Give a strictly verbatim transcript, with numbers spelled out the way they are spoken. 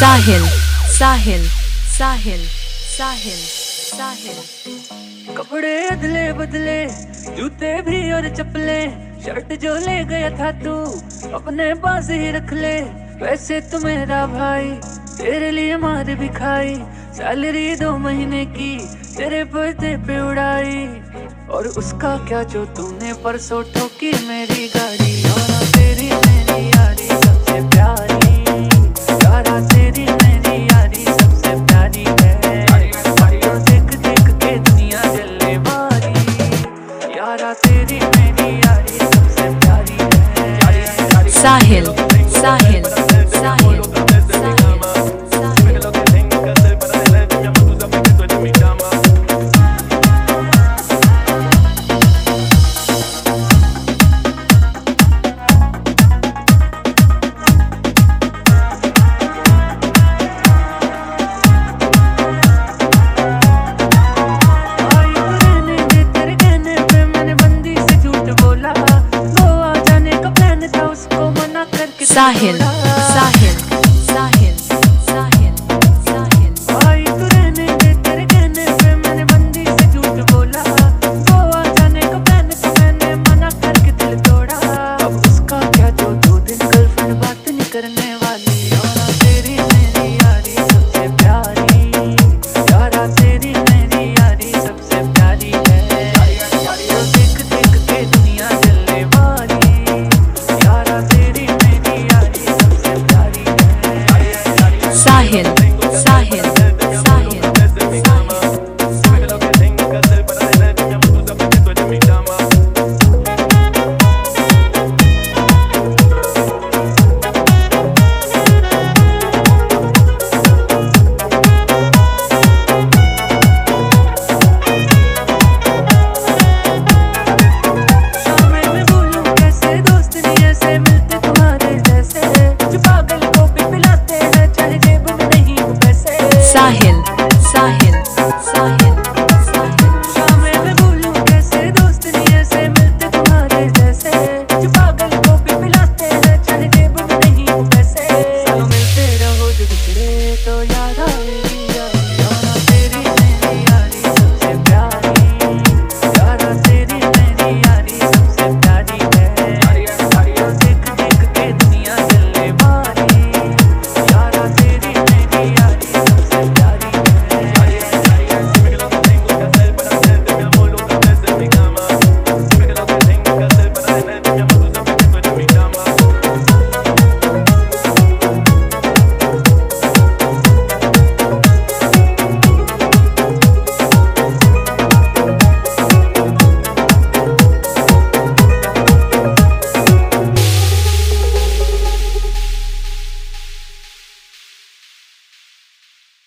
साहिल साहिल साहिल साहिल साहिल। कपड़े अदले बदले, जूते भी और चप्पले, शर्ट जो ले गया था तू अपने पास ही रख ले। वैसे तू मेरा भाई, तेरे लिए मार भी खाई, सैलरी दो महीने की तेरे बर्थडे पे उड़ाई। और उसका क्या जो तूने परसों ठोकी मेरी गाड़ी। यारा तेरी मेरी यारी सबसे प्यारी, यारा तेरी मेरी यारी सबसे प्यारी है। तो देख देख के दुनिया जलने वाली, यारा तेरी मेरी यारी सबसे प्यारी है। साहिल साहिल साहिल साहिल साहिल साहिल साहिल साहिल। भाई तू रहने दे, तेरे कहने पे मैंने बंदी से झूठ बोला। गोवा जाने का प्लान तो मैंने मना करके दिल तोड़ा। अब उसका क्या जो दो दिन गर्लफ्रेंड बात नहीं करने वाली। यारा तेरी मेरी यारी सबसे प्यारी, यारा तेरी मेरी यारी सबसे प्यारी है। तो देख देख के दुनिया जलने वाली, यारा तेरी मेरी यारी सबसे प्यारी है। साहिल साहिल साहिल साहिल